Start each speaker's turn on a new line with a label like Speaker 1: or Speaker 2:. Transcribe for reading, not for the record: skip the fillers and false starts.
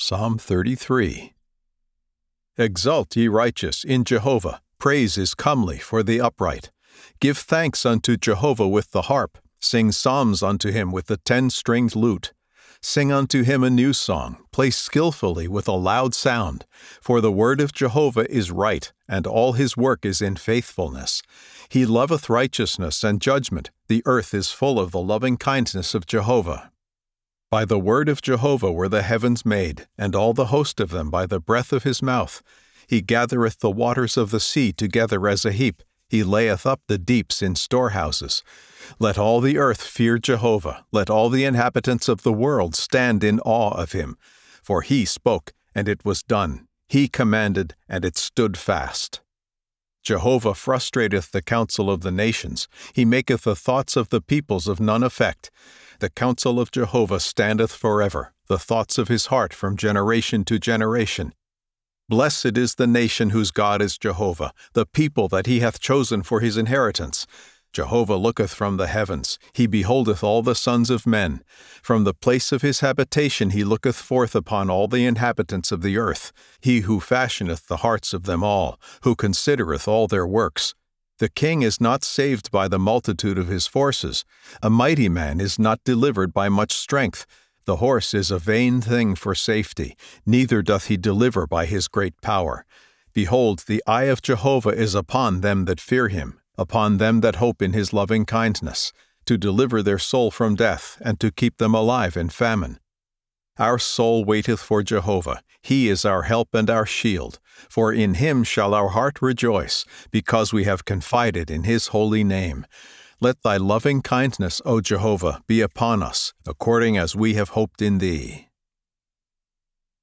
Speaker 1: Psalm 33. Exult, ye righteous, in Jehovah. Praise is comely for the upright. Give thanks unto Jehovah with the harp. Sing psalms unto him with the 10-stringed lute. Sing unto him a new song. Play skillfully with a loud sound. For the word of Jehovah is right, and all his work is in faithfulness. He loveth righteousness and judgment. The earth is full of the loving kindness of Jehovah. By the word of Jehovah were the heavens made, and all the host of them by the breath of his mouth. He gathereth the waters of the sea together as a heap. He layeth up the deeps in storehouses. Let all the earth fear Jehovah. Let all the inhabitants of the world stand in awe of him. For he spoke, and it was done. He commanded, and it stood fast. Jehovah frustrateth the counsel of the nations. He maketh the thoughts of the peoples of none effect. The counsel of Jehovah standeth forever, the thoughts of his heart from generation to generation. Blessed is the nation whose God is Jehovah, the people that he hath chosen for his inheritance. Jehovah looketh from the heavens, he beholdeth all the sons of men. From the place of his habitation he looketh forth upon all the inhabitants of the earth. He who fashioneth the hearts of them all, who considereth all their works. The king is not saved by the multitude of his forces. A mighty man is not delivered by much strength. The horse is a vain thing for safety, neither doth he deliver by his great power. Behold, the eye of Jehovah is upon them that fear him, upon them that hope in his loving kindness, to deliver their soul from death, and to keep them alive in famine. Our soul waiteth for Jehovah. He is our help and our shield. For in him shall our heart rejoice, because we have confided in his holy name. Let thy loving kindness, O Jehovah, be upon us, according as we have hoped in thee.